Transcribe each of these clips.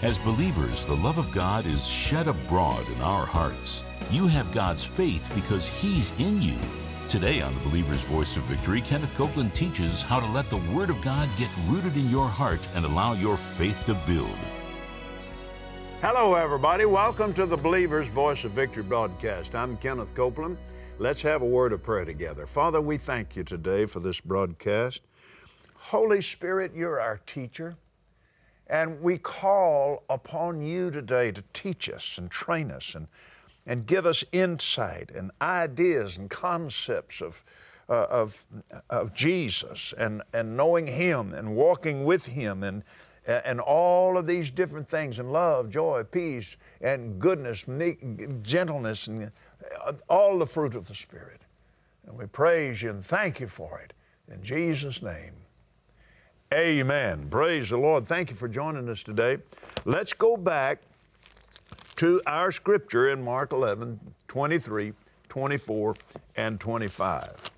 As believers, the love of God is shed abroad in our hearts. You have God's faith because He's in you. Today on The Believer's Voice of Victory, Kenneth Copeland teaches how to let the Word of God get rooted in your heart and allow your faith to build. Hello, everybody. Welcome to the Believer's Voice of Victory broadcast. I'm Kenneth Copeland. Let's have a word of prayer together. Father, we thank you today for this broadcast. Holy Spirit, you're our teacher, and we call upon you today to teach us and train us and give us insight and ideas and concepts of Jesus and knowing Him and walking with Him and all of these different things, and love, joy, peace, and goodness, gentleness, and all the fruit of the Spirit. And we praise you and thank you for it. In Jesus' name, amen. Praise the Lord. Thank you for joining us today. Let's go back to our scripture in Mark 11, 23, 24, and 25.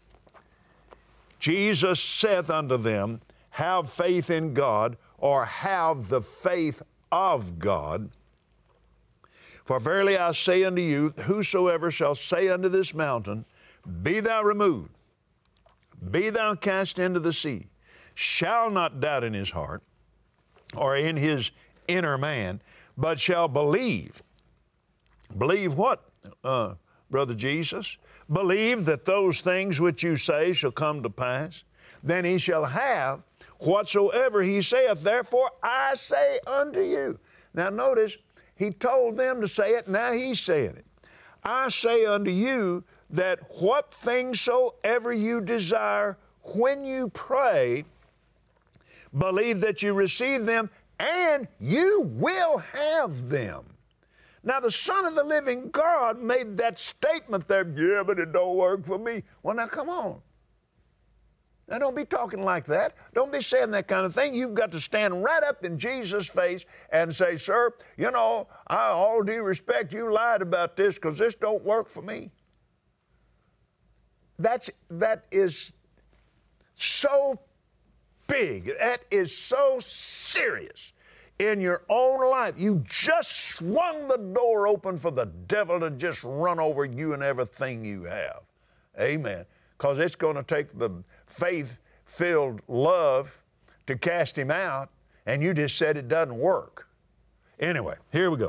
Jesus saith unto them, have faith in God, or have the faith of God. For verily I say unto you, whosoever shall say unto this mountain, be thou removed, be thou cast into the sea, shall not doubt in his heart, or in his inner man, but shall believe. Believe what, Brother Jesus? Believe that those things which you say shall come to pass. Then he shall have whatsoever he saith. Therefore I say unto you. Now notice, he told them to say it, now he's saying it. I say unto you that what things soever you desire when you pray, believe that you receive them, and you will have them. Now the Son of the living God made that statement there, yeah, but it don't work for me. Well, now come on. Now, don't be talking like that. Don't be saying that kind of thing. You've got to stand right up in Jesus' face and say, sir, you know, all due respect, you lied about this because this don't work for me. That is so big. That is so serious in your own life. You just swung the door open for the devil to just run over you and everything you have. Amen. Because it's going to take the faith-filled love to cast him out, and you just said it doesn't work. Anyway, here we go.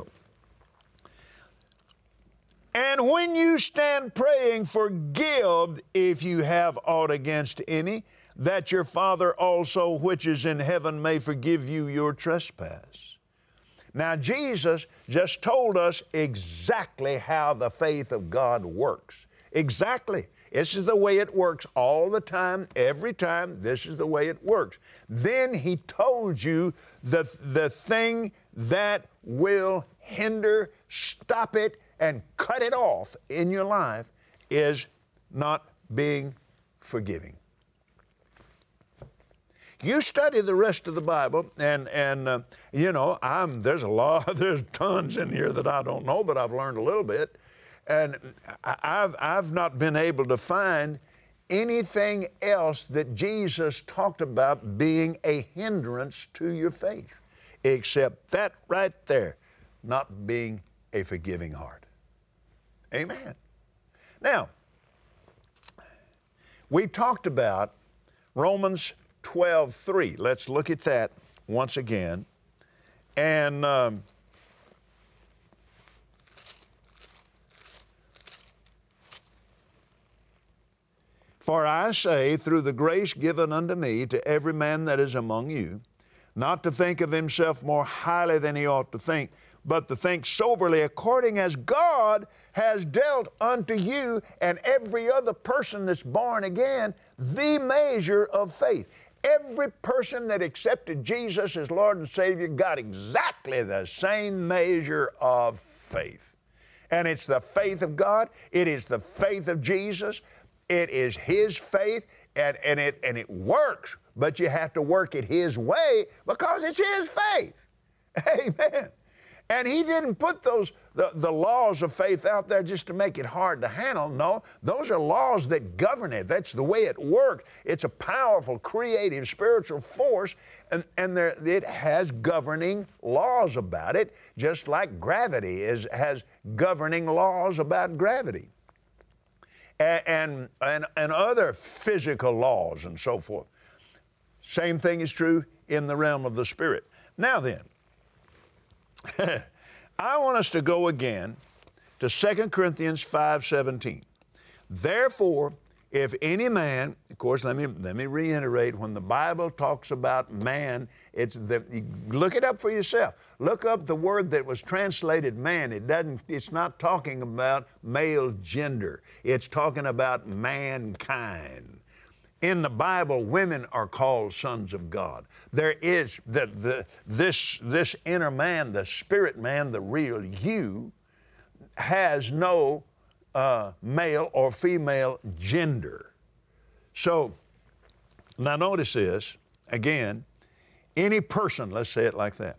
And when you stand praying, forgive if you have aught against any, that your Father also which is in heaven may forgive you your trespass. Now, Jesus just told us exactly how the faith of God works. Exactly. This is the way it works all the time, every time. This is the way it works. Then he told you the thing that will hinder, stop it, and cut it off in your life is not being forgiving. You study the rest of the Bible, and you know, there's tons in here that I don't know, but I've learned a little bit. And I've not been able to find anything else that Jesus talked about being a hindrance to your faith, except that right there, not being a forgiving heart. Amen. Now, we talked about Romans 12:3. Let's look at that once again. And for I say, through the grace given unto me, to every man that is among you, not to think of himself more highly than he ought to think, but to think soberly according as God has dealt unto you and every other person that's born again the measure of faith. Every person that accepted Jesus as Lord and Savior got exactly the same measure of faith. And it's the faith of God. It is the faith of Jesus. It is His faith, and it works, but you have to work it His way because it's His faith. Amen. And he didn't put the laws of faith out there just to make it hard to handle. No, those are laws that govern it. That's the way it works. It's a powerful, creative, spiritual force, and it has governing laws about it, just like gravity has governing laws about gravity. And other physical laws and so forth. Same thing is true in the realm of the Spirit. Now then, I want us to go again to 2 Corinthians 5:17. Therefore, if any man, of course, let me reiterate, when the Bible talks about man, look it up for yourself. Look up the word that was translated man. It's not talking about male gender. It's talking about mankind. In the Bible, women are called sons of God. There is this inner man, the spirit man, the real you, has no male or female gender. So, now notice this, again, any person, let's say it like that.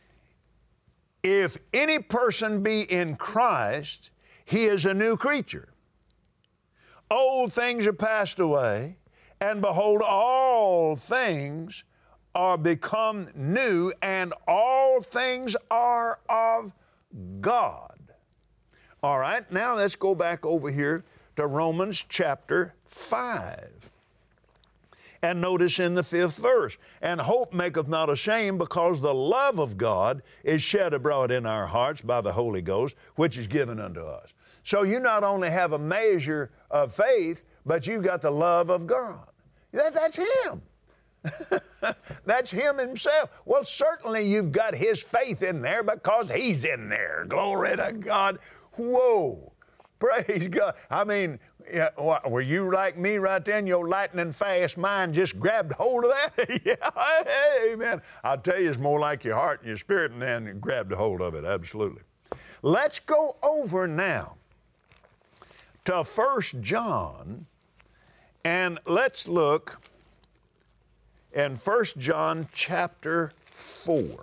If any person be in Christ, he is a new creature. Old things are passed away, and behold, all things are become new, and all things are of God. All right, now let's go back over here to Romans chapter 5. And notice in the 5th verse, and hope maketh not ashamed, because the love of God is shed abroad in our hearts by the Holy Ghost, which is given unto us. So you not only have a measure of faith, but you've got the love of God. That's Him. That's Him Himself. Well, certainly you've got His faith in there because He's in there. Glory to God. Whoa. Praise God. I mean, were you like me right then? Your lightning fast mind just grabbed hold of that? Yeah, amen. I'll tell you, it's more like your heart and your spirit, and then you grabbed a hold of it. Absolutely. Let's go over now to 1 John, and let's look in 1 John chapter 4.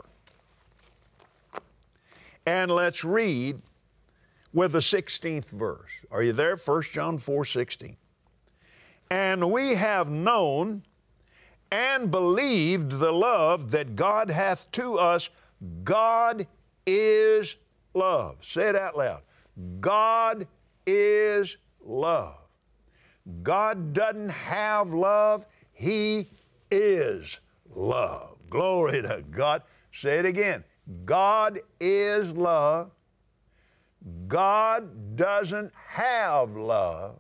And let's read with the 16th verse. Are you there? 1 John 4:16. And we have known and believed the love that God hath to us. God is love. Say it out loud. God is love. God doesn't have love. He is love. Glory to God. Say it again. God is love. God doesn't have love.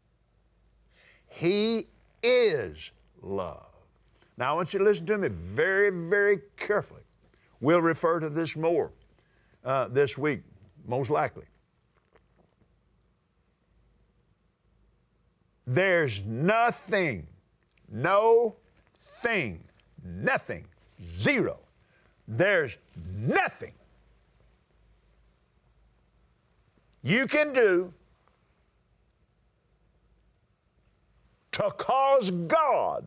He is love. Now, I want you to listen to me very, very carefully. We'll refer to this more this week, most likely. There's nothing, zero. There's nothing you can do to cause God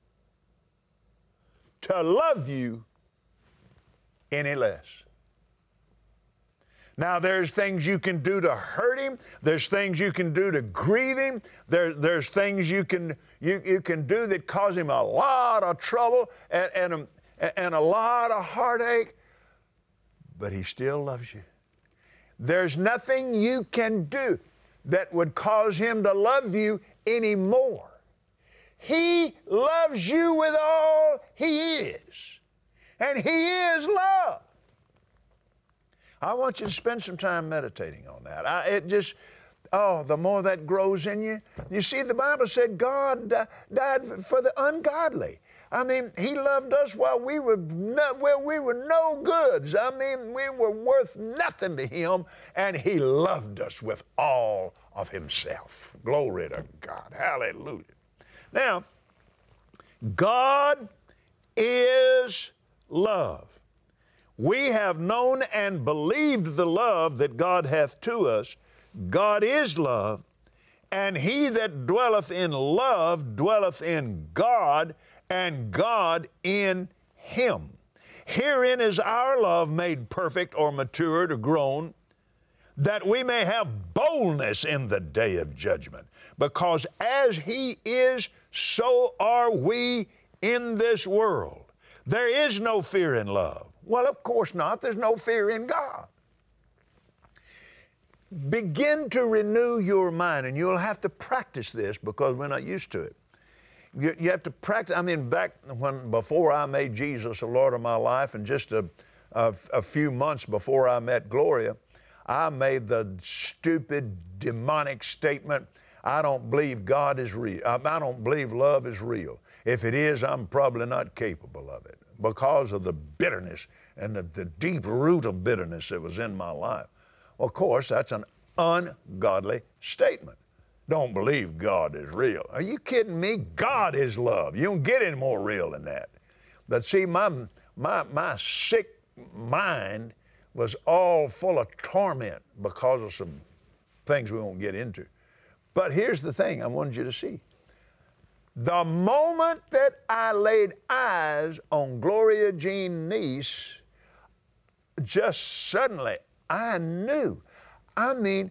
to love you any less. Now, there's things you can do to hurt Him. There's things you can do to grieve Him. There's things you can do that cause Him a lot of trouble and a lot of heartache. But He still loves you. There's nothing you can do that would cause Him to love you anymore. He loves you with all He is. And He is love. I want you to spend some time meditating on that. The more that grows in you. You see, the Bible said God died for the ungodly. I mean, He loved us while we were no goods. I mean, we were worth nothing to Him, and He loved us with all of Himself. Glory to God. Hallelujah. Now, God is love. We have known and believed the love that God hath to us. God is love, and he that dwelleth in love dwelleth in God, and God in him. Herein is our love made perfect or matured or grown, that we may have boldness in the day of judgment. Because as He is, so are we in this world. There is no fear in love. Well, of course not. There's no fear in God. Begin to renew your mind, and you'll have to practice this because we're not used to it. You have to practice. I mean, before I made Jesus the Lord of my life, and just a few months before I met Gloria, I made the stupid, demonic statement, I don't believe God is real. I don't believe love is real. If it is, I'm probably not capable of it because of the bitterness and the deep root of bitterness that was in my life. Well, of course, that's an ungodly statement. Don't believe God is real. Are you kidding me? God is love. You don't get any more real than that. But see, my sick mind was all full of torment because of some things we won't get into. But here's the thing I wanted you to see. The moment that I laid eyes on Gloria Jean Neese, just suddenly I knew. I knew.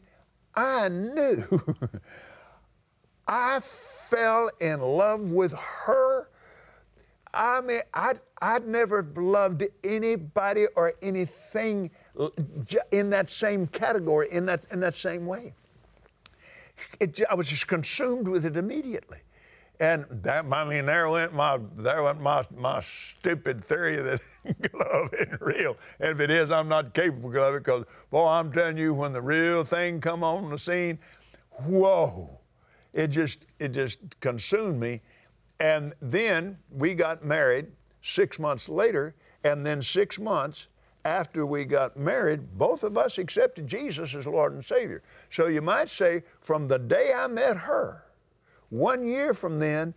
I fell in love with her. I mean, I'd never loved anybody or anything in that same category, in that same way. I was just consumed with it immediately. And there went my stupid theory that love isn't real. And if it is, I'm not capable of it because, boy, I'm telling you, when the real thing come on the scene, whoa, it just consumed me. And then we got married 6 months later, and then 6 months after we got married, both of us accepted Jesus as Lord and Savior. So you might say, from the day I met her, 1 year from then,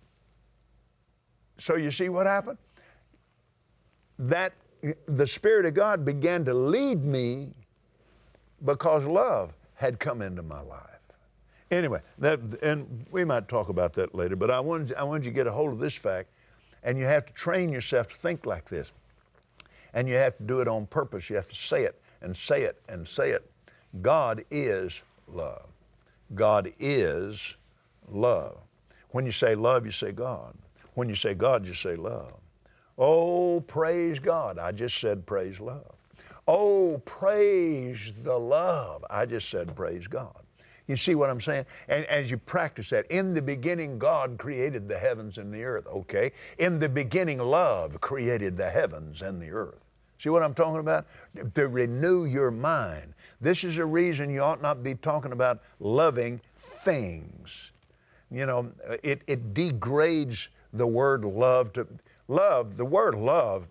so you see what happened? That the Spirit of God began to lead me because love had come into my life. Anyway, and we might talk about that later, but I wanted you to get a hold of this fact, and you have to train yourself to think like this. And you have to do it on purpose. You have to say it and say it and say it. God is love. God is love. When you say love, you say God. When you say God, you say love. Oh, praise God. I just said praise love. Oh, praise the love. I just said praise God. You see what I'm saying? And as you practice that, in the beginning, God created the heavens and the earth, okay? In the beginning, love created the heavens and the earth. See what I'm talking about? To renew your mind. This is a reason you ought not be talking about loving things. You know, it degrades the word love to love. The word love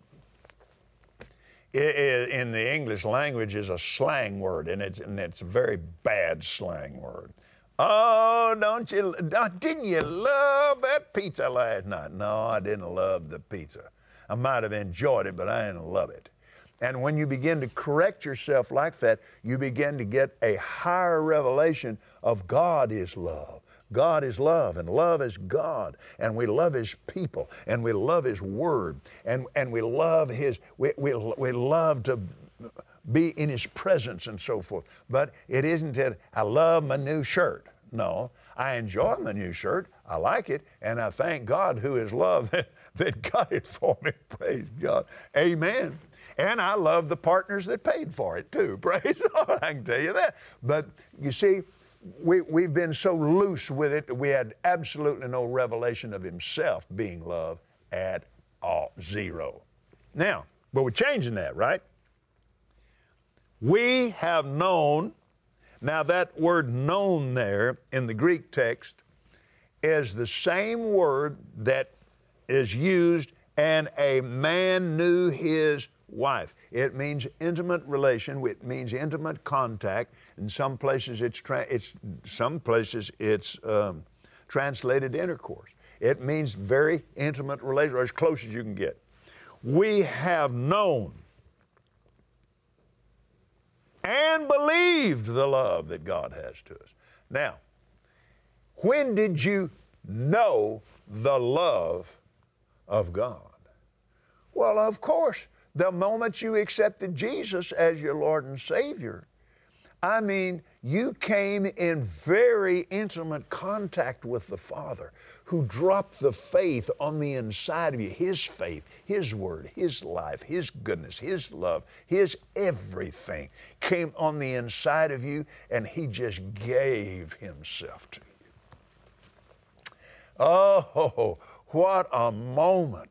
in the English language is a slang word, and it's a very bad slang word. Oh, didn't you love that pizza last night? No, I didn't love the pizza. I might have enjoyed it, but I didn't love it. And when you begin to correct yourself like that, you begin to get a higher revelation of God is love. God is love, and love is God, and we love His people, and we love His Word, and we love we love to be in His presence and so forth. But it isn't that I love my new shirt. No, I enjoy my new shirt. I like it, and I thank God who is love that got it for me. Praise God. Amen. And I love the partners that paid for it too. Praise God, I can tell you that. But you see, we've been so loose with it that we had absolutely no revelation of Himself being love at all. Zero. Now, but we're changing that, right? We have known. Now that word known there in the Greek text is the same word that is used, and a man knew his wife. It means intimate relation. It means intimate contact. In some places, it's translated intercourse. It means very intimate relation, or as close as you can get. We have known and believed the love that God has to us. Now, when did you know the love of God? Well, of course, the moment you accepted Jesus as your Lord and Savior, I mean, you came in very intimate contact with the Father, who dropped the faith on the inside of you. His faith, His Word, His life, His goodness, His love, His everything came on the inside of you, and He just gave Himself to you. Oh, what a moment.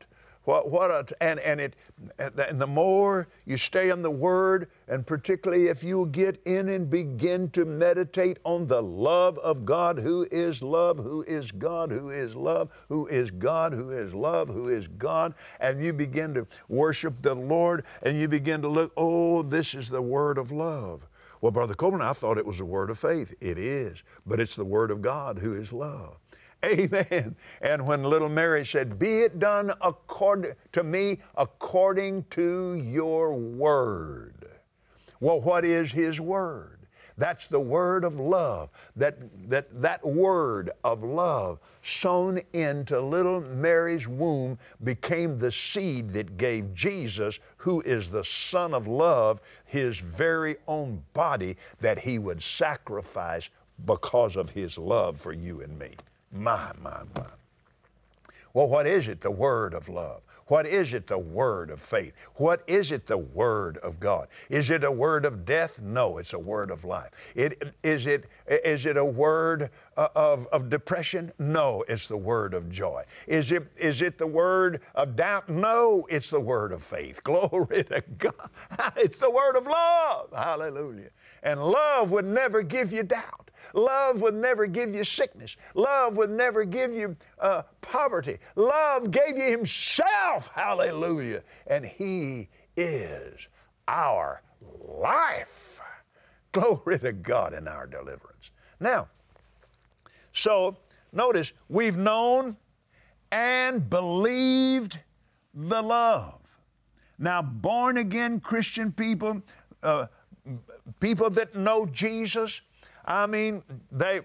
And the more you stay in the Word, and particularly if you get in and begin to meditate on the love of God, who is love, who is God, who is love, who is God, who is love, who is God, and you begin to worship the Lord, and you begin to look, oh, this is the word of love. Well, Brother Copeland, I thought it was a word of faith. It is, but it's the word of God, who is love. Amen. And when little Mary said, be it done to me according to your word. Well, what is His word? That's the word of love. That word of love sown into little Mary's womb became the seed that gave Jesus, who is the Son of love, His very own body that He would sacrifice because of His love for you and me. My. Well, what is it? The word of love. What is it? The word of faith. What is it? The word of God. Is it a word of death? No, it's a word of life. Is it a word of depression? No, it's the word of joy. Is it the word of doubt? No, it's the word of faith. Glory to God. It's the word of love. Hallelujah. And love would never give you doubt. Love would never give you sickness. Love would never give you poverty. Love gave you Himself. Hallelujah. And He is our life. Glory to God in our deliverance. Now, so notice, we've known and believed the love. Now, born again Christian people, people that know Jesus, I mean, they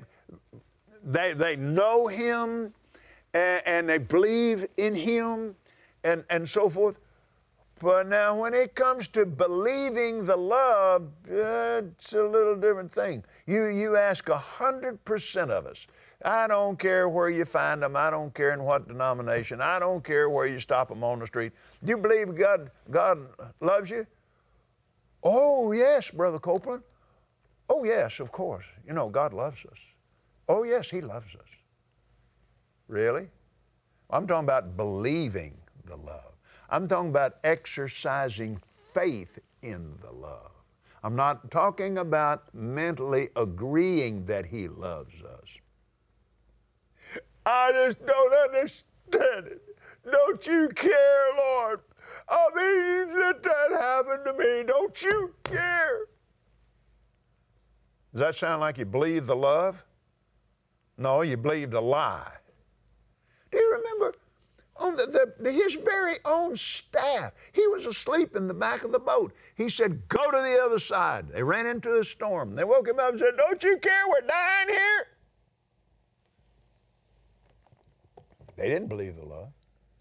know Him and they believe in Him and so forth. But now when it comes to believing the love, it's a little different thing. You ask 100% of us. I don't care where you find them. I don't care in what denomination. I don't care where you stop them on the street. Do you believe God loves you? Oh, yes, Brother Copeland. Oh, yes, of course. You know, God loves us. Oh, yes, He loves us. Really? I'm talking about believing the love. I'm talking about exercising faith in the love. I'm not talking about mentally agreeing that He loves us. I just don't understand it. Don't you care, Lord? I mean, let that happen to me. Don't you care? Does that sound like you believe the love? No, you believed a lie. Do you remember on his very own staff? He was asleep in the back of the boat. He said, go to the other side. They ran into a storm. They woke him up and said, don't you care? We're dying here. They didn't believe the love.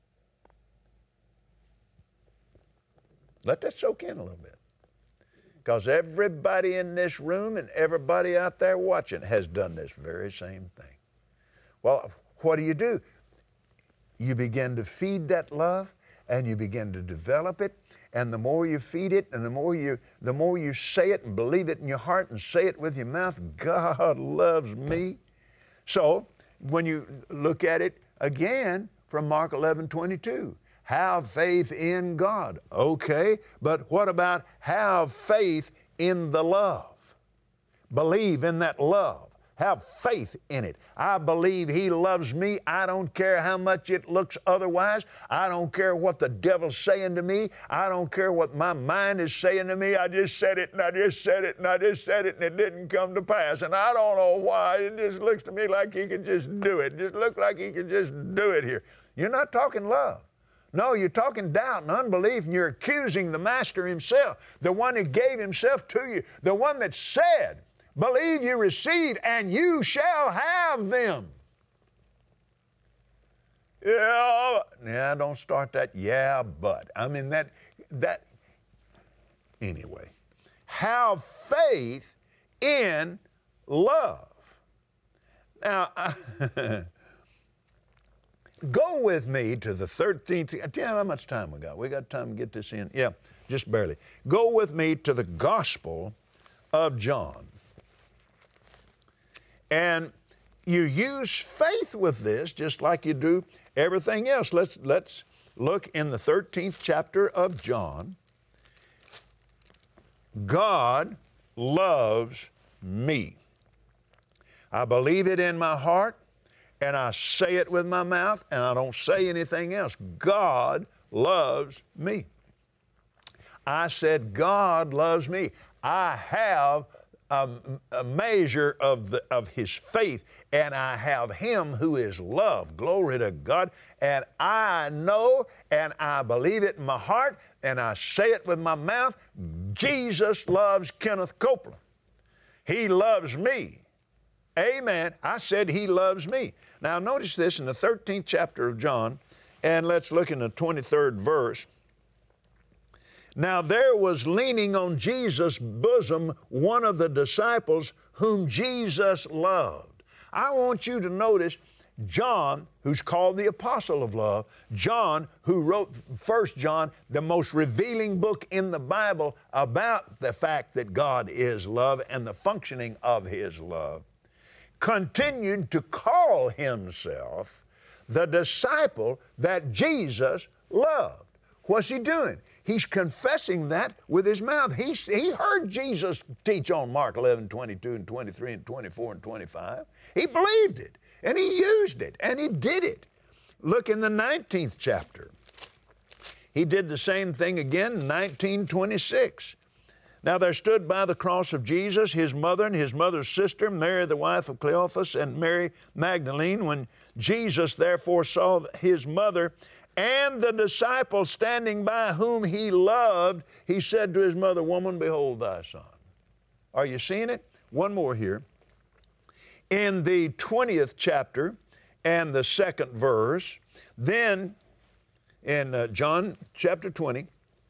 Let that soak in a little bit. Because everybody in this room and everybody out there watching has done this very same thing. Well, what do? You begin to feed that love and you begin to develop it. And the more you feed it and the more you say it and believe it in your heart and say it with your mouth, God loves me. So when you look at it again from Mark 11:22, have faith in God. Okay, but what about have faith in the love? Believe in that love. Have faith in it. I believe He loves me. I don't care how much it looks otherwise. I don't care what the devil's saying to me. I don't care what my mind is saying to me. I just said it and I just said it and I just said it and it didn't come to pass. And I don't know why. It just looks to me like He could just do it. It just looks like He could just do it here. You're not talking love. No, you're talking doubt and unbelief, and you're accusing the Master Himself, the one who gave Himself to you, the one that said, believe you receive, and you shall have them. Yeah, yeah, don't start that, yeah, but. I mean, that, anyway. Have faith in love. Now, go with me to the 13th. Yeah, how much time we got? We got time to get this in? Yeah, just barely. Go with me to the Gospel of John. And you use faith with this just like you do everything else. Let's look in the 13th chapter of John. God loves me. I believe it in my heart, and I say it with my mouth, and I don't say anything else. God loves me. I said, God loves me. I have a measure of His faith, and I have Him who is love. Glory to God. And I know and I believe it in my heart, and I say it with my mouth. Jesus loves Kenneth Copeland. He loves me. Amen. I said He loves me. Now notice this in the 13th chapter of John, and let's look in the 23rd verse. Now there was leaning on Jesus' bosom one of the disciples whom Jesus loved. I want you to notice John, who's called the Apostle of Love, John, who wrote 1 John, the most revealing book in the Bible about the fact that God is love and the functioning of His love, continued to call himself the disciple that Jesus loved. What's he doing? He's confessing that with his mouth. He heard Jesus teach on Mark 11, 22 and 23 and 24 and 25. He believed it, and he used it, and he did it. Look in the 19th chapter. He did the same thing again in 19:26. Now there stood by the cross of Jesus his mother and his mother's sister, Mary the wife of Cleophas, and Mary Magdalene. When Jesus therefore saw his mother and the disciple standing by whom he loved, he said to his mother, "Woman, behold thy son." Are you seeing it? One more here. In the 20th chapter and the 2nd verse, then in John chapter 20,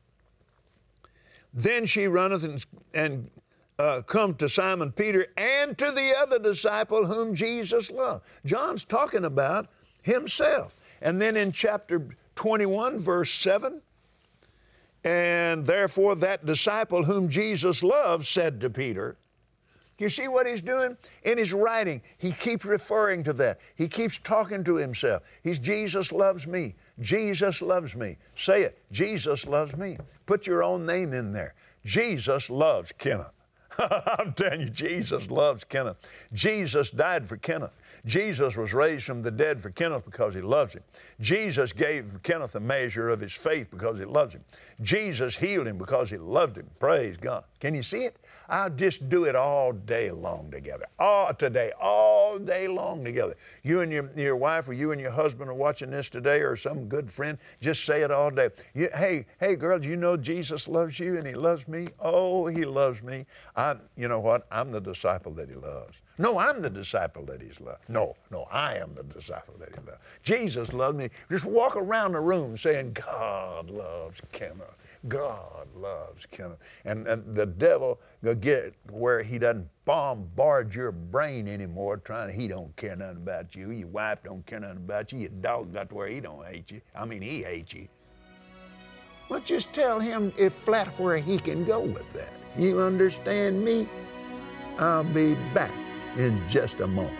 then she runneth and come to Simon Peter and to the other disciple whom Jesus loved. John's talking about himself. And then in chapter 21, verse 7, and therefore that disciple whom Jesus loved said to Peter. You see what he's doing? In his writing, he keeps referring to that. He keeps talking to himself. Jesus loves me. Jesus loves me. Say it. Jesus loves me. Put your own name in there. Jesus loves Kenneth. I'm telling you, Jesus loves Kenneth. Jesus died for Kenneth. Jesus was raised from the dead for Kenneth because he loves him. Jesus gave Kenneth a measure of his faith because he loves him. Jesus healed him because he loved him. Praise God. Can you see it? I'll just do it all day long together. All day long together. You and your wife or you and your husband are watching this today, or some good friend, just say it all day. Hey girl, do you know Jesus loves you and he loves me? Oh, he loves me. You know what? I'm the disciple that he loves. No, I'm the disciple that he's loved. No, I am the disciple that he loved. Jesus loved me. Just walk around the room saying, God loves Kenneth. God loves Kenneth. And the devil will get where he doesn't bombard your brain anymore he don't care nothing about you. Your wife don't care nothing about you. Your dog got to where he don't hate you. I mean, he hates you. Well, just tell him if flat where he can go with that. You understand me? I'll be back in just a moment.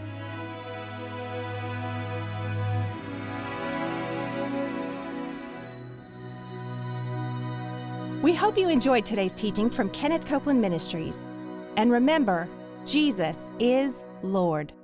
We hope you enjoyed today's teaching from Kenneth Copeland Ministries. And remember, Jesus is Lord.